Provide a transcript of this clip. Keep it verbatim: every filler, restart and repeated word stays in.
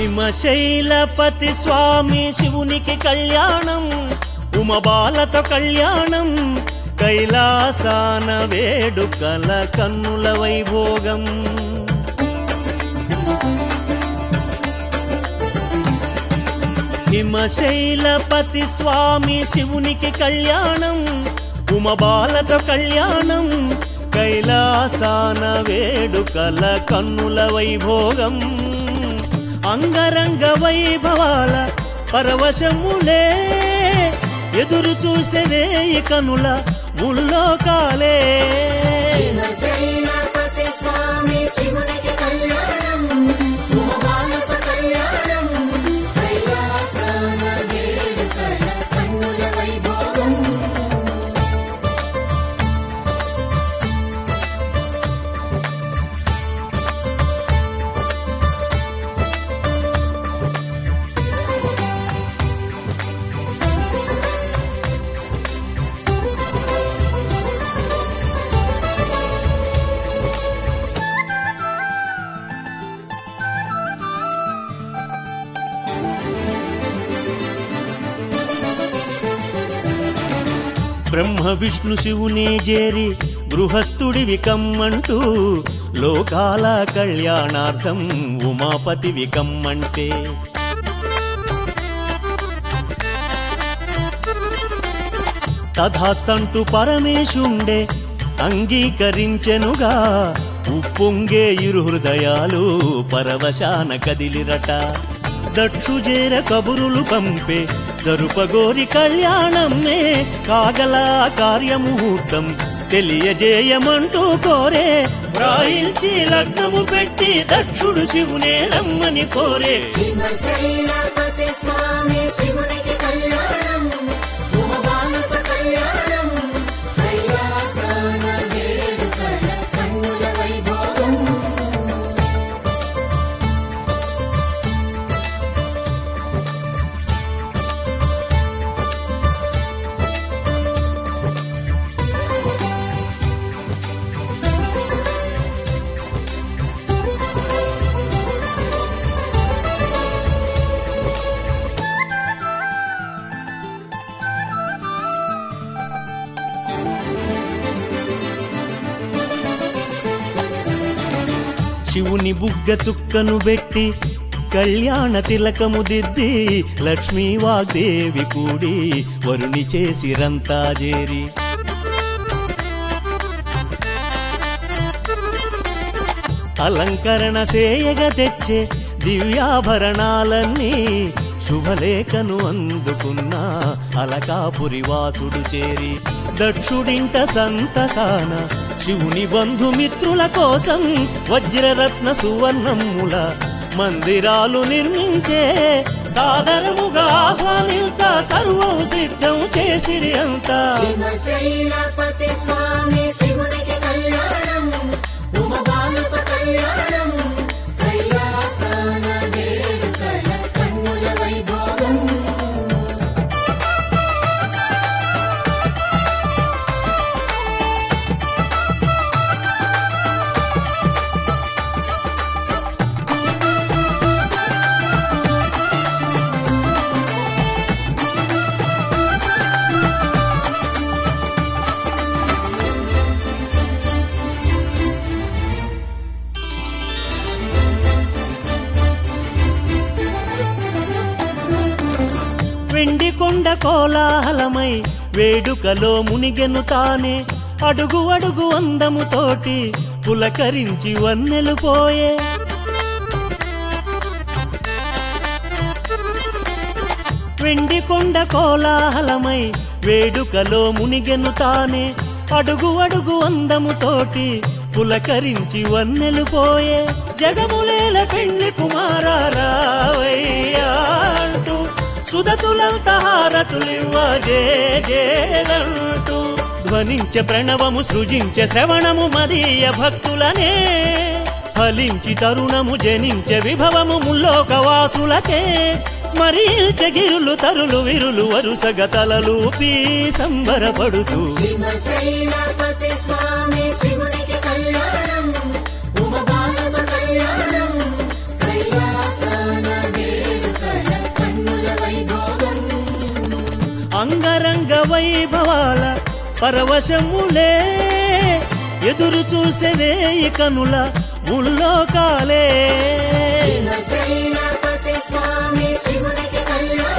హిమశైలపతి స్వామి శివునికి కళ్యాణం, ఉమబాలతో కళ్యాణం, కైలాసాన వేడుకల కన్నుల వైభోగం. హిమశైలపతి స్వామి శివునికి కళ్యాణం, ఉమబాలతో కళ్యాణం, కైలాసాన వేడుకల కన్నుల వైభోగం. అంగరంగ వైభవాల పరవశములే ఎదురు చూసెనే ఈ కనుల ముల్లోకాలే. హిమశైలపతి స్వామి శివునికి కళ్యాణం, ఉమబాలతో కళ్యాణం, కైలాసాన వేడుకల కన్నుల వైభోగం. బ్రహ్మ విష్ణు శివునే చేరి గృహస్థుడివి కమ్మంటూ లోకాల కళ్యాణార్థం ఉమాపతివి కమ్మంటే. తథాస్తంటూ పరమేశుండే అంగీకరించెనుగా, ఉప్పొంగే ఇరు హృదయాలు పరవశాన కదిలిరట. దక్షుజేర కబురులు పంపే జరుపగోరి కళ్యాణమే, కాగల కార్యముహూర్తం తెలియజేయమంటూ కోరే. వ్రాయించి లగ్నము పెట్టి దక్షుడు శివునే రమ్మని కోరే. హిమశైలపతి స్వామి శివునికి కళ్యాణం, ఉమబాలతో కళ్యాణం, కైలాసాన వేడుకల కన్నుల వైభోగం. శివుని బుగ్గ చుక్కను పెట్టి కళ్యాణ తిలకము దిద్ది, లక్ష్మీ వాగ్దేవి కూడి వరుని చేసిరంతా చేరి. అలంకరణ సేయగ తెచ్చే దివ్యాభరణాలన్నీ, శుభలేఖను అందుకున్న అలకాపురి వాసుడు చేరి. దక్షుడింట సంతసాన శివుని బంధుమిత్రుల కోసం వజ్రరత్న సువర్ణముల మందిరాలు నిర్మించే. సాదరముగా ఆహ్వానించ సర్వం సిద్ధం చేసిరి అంతా. హిమశైలపతి స్వామి శివునికి కళ్యాణం, ఉమబాలతో కళ్యాణం, కైలాసాన వేడుకల కన్నుల వైభోగం. వెండి కొండ కోలాహలమై వేడుకలో మునిగెను తానే. అడుగు అడుగు అందముతోటి పులకరించి వన్నెలు పోయే. వెండి కొండ కోలాహలమై వేడుకలో మునిగెను తానే. అడుగు అడుగు అందముతోటి పులకరించి వన్నెలు పోయే. జగములేల పెండ్లి కుమారారావయ్యా అంటూ సుదతులంతా హారతులివ్వ జేజేలంటూ ధ్వనించ ప్రణవము సృజించ శ్రవణము మదీయ భక్తులనే. ఫలించి తరుణము జనించ విభవము ముల్లోకవాసులకే. స్మరించ గిరులు తరులు విరులు వరుసగ తలలూపి సంబరపడుతూ. హిమశైలపతి స్వామి శివునికి కళ్యాణం, ఉమబాలతో కళ్యాణం, కైలాసాన పరవశములే ఎదురు చూసేవేయి కనుల ముల్లోకాలే శ్రీశైలపతి స్వామి శివునికి కళ్యాణం